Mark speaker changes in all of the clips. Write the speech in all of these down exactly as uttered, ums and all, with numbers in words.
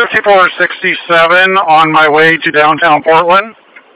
Speaker 1: fifty-four sixty-seven on my way to downtown Portland.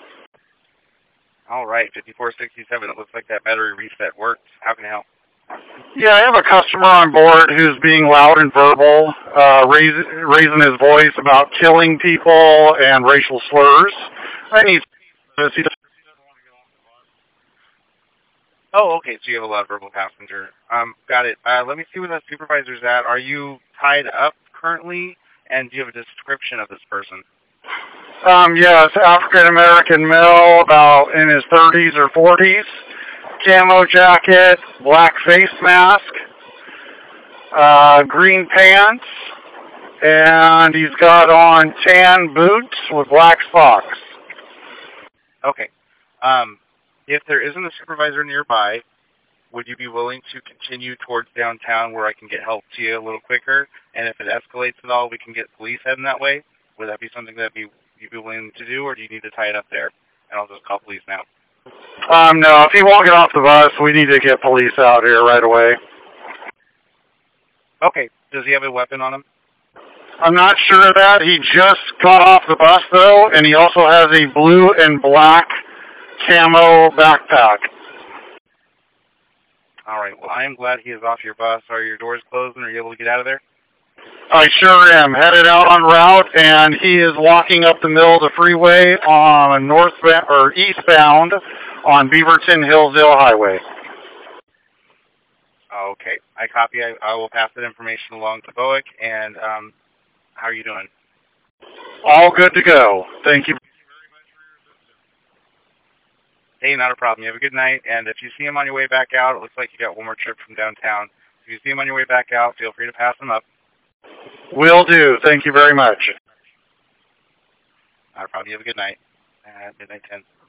Speaker 2: All right, fifty-four sixty-seven. It looks like that battery reset worked. How can I help?
Speaker 1: Yeah, I have a customer on board who's being loud and verbal, uh, raise, raising his voice about killing people and racial slurs. I need this. He doesn't want to get off the bus.
Speaker 2: Oh, okay, so you have a loud verbal passenger. Um, got it. Uh, let me see where the supervisor's at. Are you tied up currently? And do you have a description of this person?
Speaker 1: Um, yes, African-American male, about in his thirties or forties. Camo jacket, black face mask, uh, green pants, and he's got on tan boots with black socks.
Speaker 2: Okay. Um, if there isn't a supervisor nearby, would you be willing to continue towards downtown where I can get help to you a little quicker? And if it escalates at all, we can get police heading that way? Would that be something that be, you'd be willing to do, or do you need to tie it up there? And I'll just call police now.
Speaker 1: Um, no, if he won't get off the bus, we need to get police out here right away.
Speaker 2: Okay. Does he have a weapon on him?
Speaker 1: I'm not sure of that. He just got off the bus, though, and he also has a blue and black camo backpack.
Speaker 2: All right. Well, I am glad he is off your bus. Are your doors closed, and are you able to get out of there?
Speaker 1: I sure am. Headed out on route, and he is walking up the middle of the freeway on northbound or eastbound on Beaverton Hillsdale Highway.
Speaker 2: Okay. I copy. I, I will pass that information along to Boic. And um, how are you doing?
Speaker 1: All good to go. Thank you.
Speaker 2: Hey, not a problem. You have a good night. And if you see him on your way back out, it looks like you got one more trip from downtown. If you see him on your way back out, feel free to pass him up.
Speaker 1: Will do. Thank you very much.
Speaker 2: Not a problem. You have a good night. Uh, midnight ten.